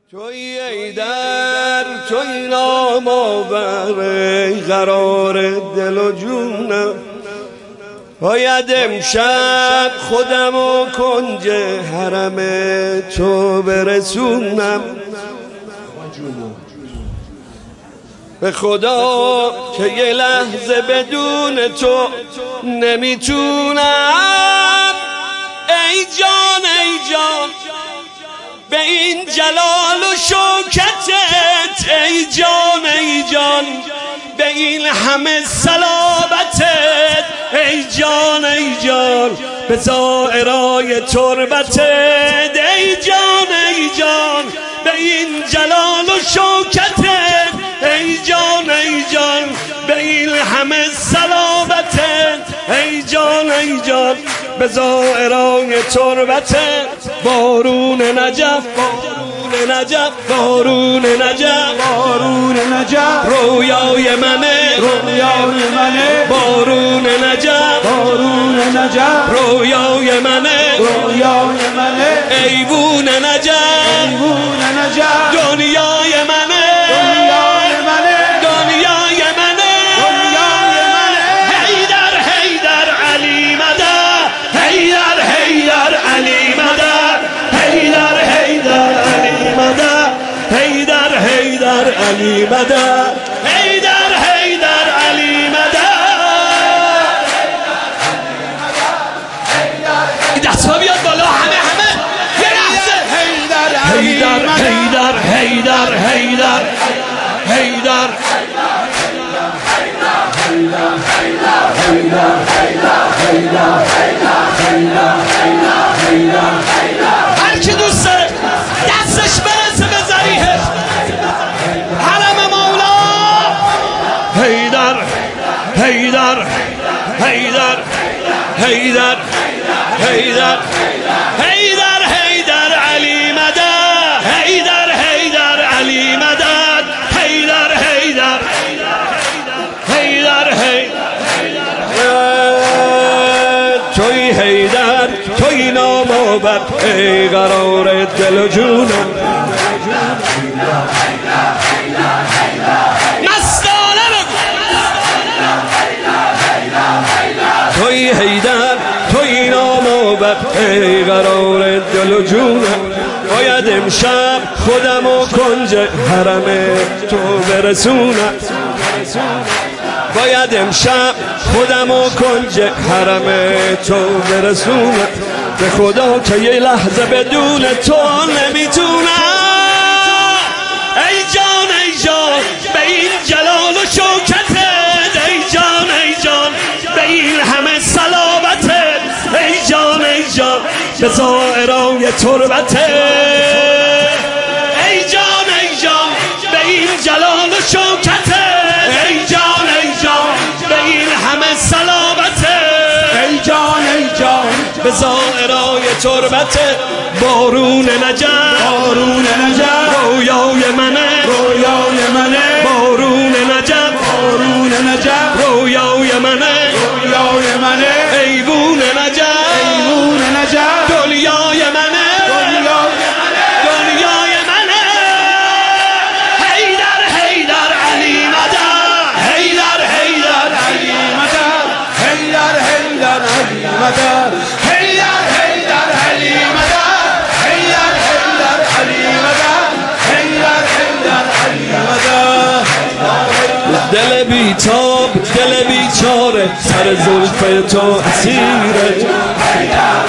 توی ایدر توی نام آور قرار دل و جونم، باید امشب خودم و کنج حرم تو برسونم. به خدا که یه لحظه بدون تو نمیتونم. ای جان ای جان به این جلال و شوکتت، ای جان ای جان به این همه صلابتت، ای جان ای جان به زائرای تربتت، ای جان ای جان به این جلال و شوکتت، ای جان ای جان به این همه صلابتت، ای جان ای جان به زائرای تربتت. بارون نجف بارون نجف بارون نجف بارون نجف رویای منه رویای منه، بارون نجف بارون نجف رویای منه رویای منه، ایوون نجف ایوون نجف دنیای منه دنیای منه دنیای منه دنیای منه. حیدر حیدر علی مدد، حیدر حیدر علی مدد، حیدر حیدر علی مدد، حیدر حیدر علی مدد، حیدر حیدر علی مدد. دست‌ها بیاد بالا همه یه لحظه. حیدر حیدر حیدر حیدر حیدر حیدر هر کی دوست داره دستش برسه به ذریحش حرم مولا. حیدر حیدر حیدر حیدر حیدر حیدر حیدر علی مدد، حیدر حیدر علی مدد، حیدر حیدر حیدر حیدر. توی حیدر توی نام آور ای قرار دل و جونم. مستانه بگو توی حیدر توی نام آور ای قرار دل و جونم، باید امشب خودم و کنج حرم تو برسونم، باید امشب خودم و کنج حرم تو برسونم. به خدا که یه لحظه بدون تو نمیتونم. ای جان ای جان به این جلال و شوکتت، ای جان ای جان به این همه صلابتت، ای جان ای جان به زائرای تربتت، ای جان ای جان به این جلال و شوکتت، ای جان ای جان به این همه صلابتت، ای جان ای جان به زائرای تربتت. بارون نجف بارون نجف رویای منه رویای منه، بارون نجف بارون نجف رویای منه رویای منه، ایوون نجف ایوون نجف دنیای منه دنیای منه دنیای منه. حیدر حیدر علی مدد، حیدر حیدر علی مدد، حیدر حیدر علی مدد، حیدر حیدر علی مدد، حیدر حیدر علی مدد، حیدر حیدر علی مدد. دل بیتاب دل بیچاره سر زلف تو اسیره، حیدر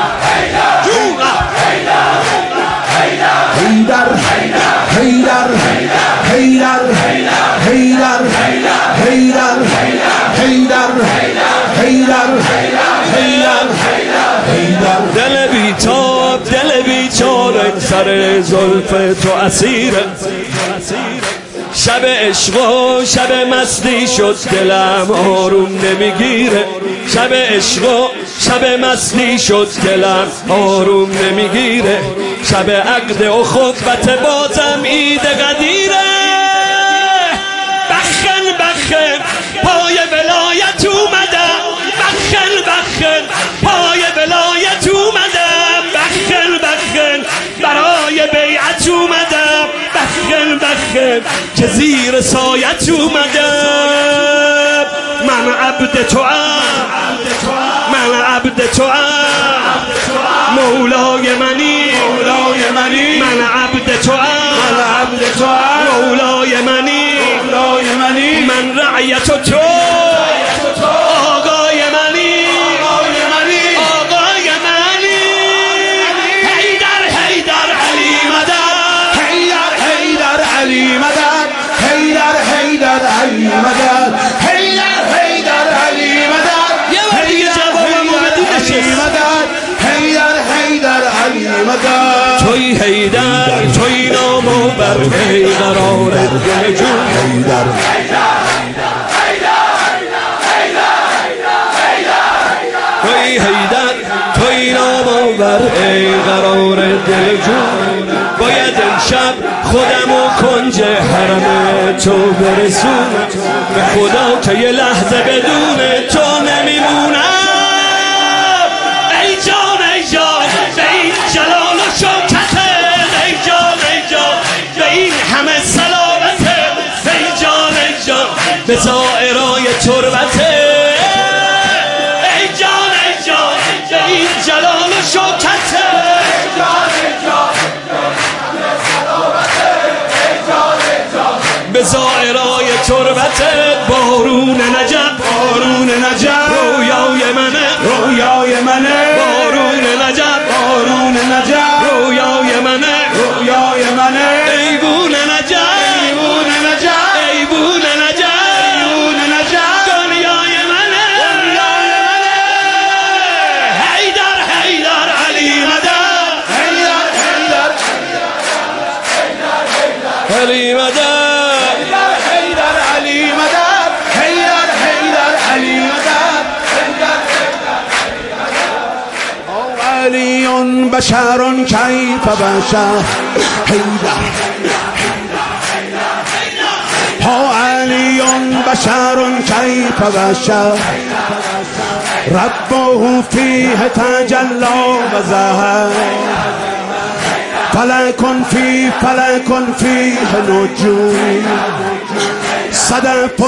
حیدر حیدر حیدر حیدر حیدر حیدر حیدر حیدر. دل بیتاب دل بیچاره سر زلف تو اسیره، شب عشق و شب مستی شد دلم آروم نمیگیره، شب عشق و شب مستی شد دلم آروم نمیگیره، شب عقد و خطبت بازم عید قدیره. بخن بخن پای ولایت اومدم، بخن بخن پای ولایت اومدم، بخن بخن برای بیعت اومدم. مرخم که زیر سایت اومدم. من عبد توام، من عبد توام، مولای منی، مولای منی، من عبد توام، من عبد توام، مولای منی، مولای منی، من رعیت تو، آقای منی، آقای منی، آقای منی. حیدر حیدر علی مدد، حیدر حیدر علی مدد، حیدر حیدر علی مدد، حیدر حیدر علی مدد. یه بار دیگه جوابمو بدی مدد، حیدر حیدر علی مدد. توی حیدر، توی نامو بر قرار دل جون. حیدر توی حیدر، توی نامو بر قرار دل جون. باید امشب خودمو کنج حرم تو برسونم، به خدا که یه لحظه بدون تو نمیمونم. ای جان ای جان به این جلال و شوکتت، ای جان ای جان به این همه سلامتت، ای جان ای جان به زائرای تربتت، ای جان ای جان به این جلال و شوکتت، به زائرای تربتت. بارون نجف، بارون نجف، رویای منه، رویای منه، بارون نجف، بارون نجف، رویای منه، رویای منه، ایوون نجف، ایوون نجف، ایوون نجف، ایوون نجف، دنیای منه، دنیای منه. حیدر حیدر علی مدد، حیدر حیدر علی مدد، علی بشر کیف بشر. حیدر ها علی بشر کیف بشر، ربه فیه تجلی و ظهر، فلک فیه نجوم، صدف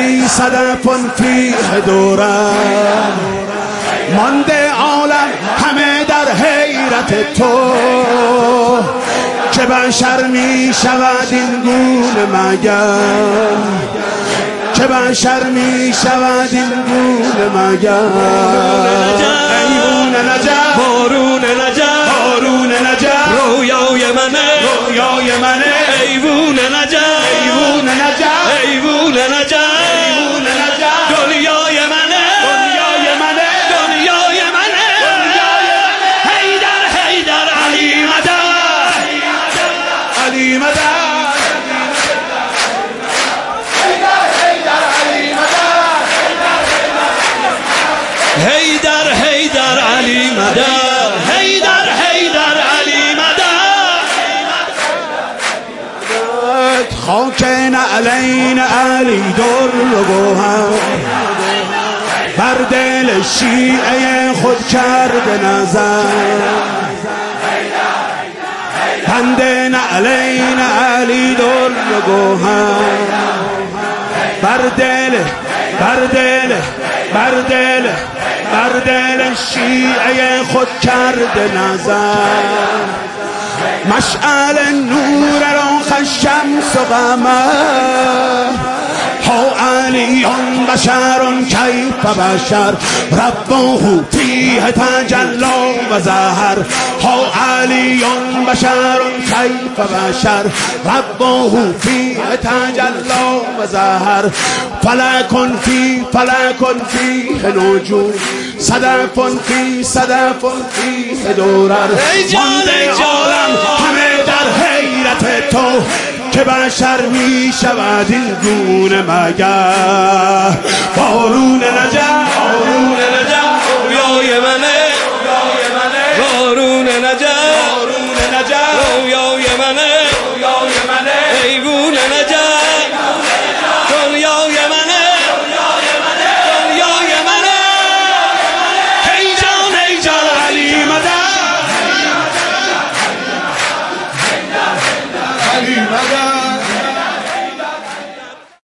فیه دوران. مانده عالم همه در حیرت تو، که بشر می شود این گونه مگر، که بشر می شود این گونه مگر. ایوون نجف، بارون نجف، بارون نجف، رویای منه، رویای منه، ایوون نجف، ایوون نجف، ایوون نجف، ایوون نجف، دنیای منه، دنیای منه، دنیای منه. حیدر حیدر علی مدد، علی مدد، حیدر حیدر علی مدد، حیدر حیدر علی مدد، حیدر حیدر علی مدد. خاک نعلین علی در و گوهر، بر دل شیعه خود کرده نظر. بند نعلین علی در و گوهر، بر دل بر دل بر دل بر دل شیعه خود کرده نظر. مشعل نور راخ الشمس و قمر، ها علی بشر کیف بشر، ربه فیه تجلی و ظهر. ها علی بشر کیف بشر، ربه فیه تجلی و ظهر. فلک فیه نجوم، صدف فیه دورر. مانده عالم همه در حیرت تو، که بشر می شود این گونه مگر. بارون نجف، بارون نجف، رویای منه، رویای منه، بارون نجف، بارون نجف، رویای منه، رویای منه، ایوون نجف، دنیای منه، دنیای منه، دنیای منه. ای جان ای جان علی مدد، علی مدد.